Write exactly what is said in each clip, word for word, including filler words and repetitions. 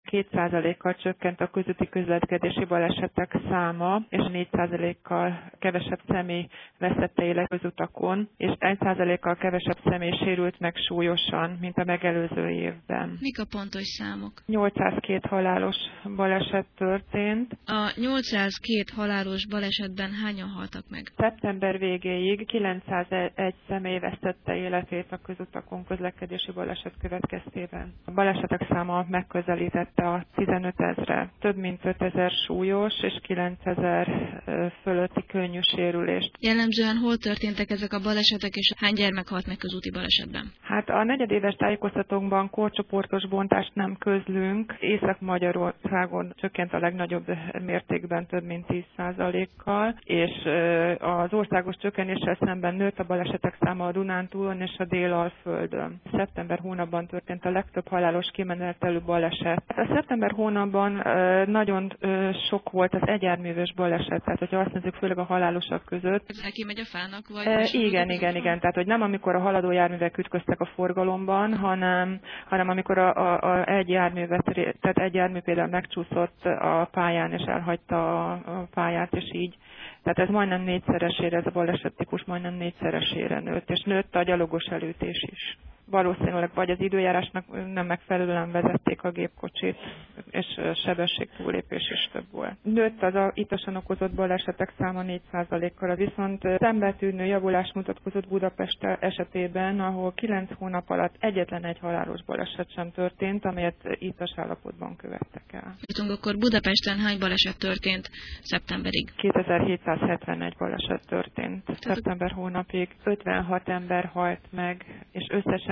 két százalékkal csökkent a közúti közlekedési balesetek száma, és négy százalékkal kevesebb személy vesztette élet közutakon, és egy százalékkal kevesebb személy sérült meg súlyosan, mint a megelőző évben. Mik a pontos számok? nyolcszázkettő halálos baleset történt. A nyolcszázkettő halálos balesetben hányan haltak meg? Szeptember végéig kilencszázegy személy vesztette életét a közutakon közlekedési baleset következtében. A balesetek száma megközelítette a tizenöt ezre. Több mint ötezer súlyos és kilencezer fölötti könnyű sérülést. Jellemzően hol történtek ezek a balesetek, és hány gyermek halt meg közúti balesetben? Hát a negyedéves tájékoztatónkban korcsoportos bontást nem közlünk. Észak-Magyarországon csökkent a legnagyobb mértékben, több mint tíz százalékkal, és az országos csökkenéssel szemben nőtt a balesetek száma a Dunántúlon és a Délalföldön. Szeptember hónapban történt a legtöbb halálos kimenetelű baleset. A szeptember hónapban nagyon sok volt az egyjárműves baleset, tehát hogyha azt nézzük, főleg a halálosak között. Ez neki megy a fának? Vagy e, igen, igen, igen. Tehát, hogy nem amikor a haladó járművek ütköztek a forgalomban, hanem, hanem amikor a, a, a egy járművet, tehát egy jármű például megcsúszott a pályán és elhagyta a pályát, és így. Tehát ez majdnem négyszeresére, ez a balesettípus majdnem négyszeresére nőtt, és nőtt a gyalogos elütés is. Valószínűleg vagy az időjárásnak nem megfelelően vezették a gépkocsit, és sebesség túlépés is több volt. Nőtt az a itosan okozott balesetek száma négy százalékkal, viszont szembetűnő javulás mutatkozott Budapest esetében, ahol kilenc hónap alatt egyetlen egy halálos baleset sem történt, amelyet itas állapotban követtek el. Jutunk akkor Budapesten hány baleset történt szeptemberig? kétezer-hétszázhetvenegy baleset történt szeptember hónapig, ötvenhat ember halt meg, és összesen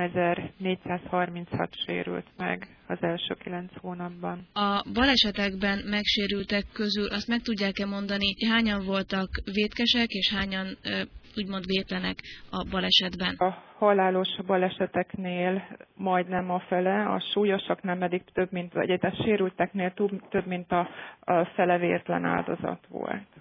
háromezer-négyszázharminchat sérült meg az első kilenc hónapban. A balesetekben megsérültek közül azt meg tudják-e mondani, hányan voltak vétkesek és hányan úgymond vétlenek a balesetben? A halálos baleseteknél majdnem a fele, a súlyosaknál pedig több mint, vagy a sérülteknél több mint a, a fele vétlen áldozat volt.